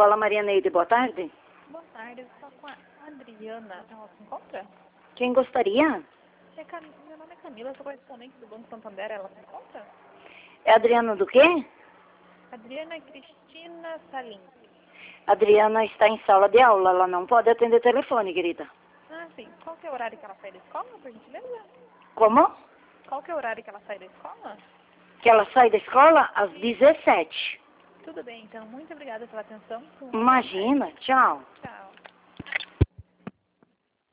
Escola Maria Neide, boa tarde. Boa tarde, eu estou com a Adriana. Ela se encontra? Quem gostaria? Meu nome é Camila, eu sou correspondente do Banco Santander. Ela se encontra? É Adriana do quê? Adriana Cristina Salim. Adriana está em sala de aula, ela não pode atender telefone, querida. Ah, sim. Qual que é o horário que ela sai da escola, por gentileza? Como? Qual que é o horário que ela sai da escola? Que ela sai da escola às 17. Tudo bem, então. Muito obrigada pela atenção. Imagina, tchau. Tchau.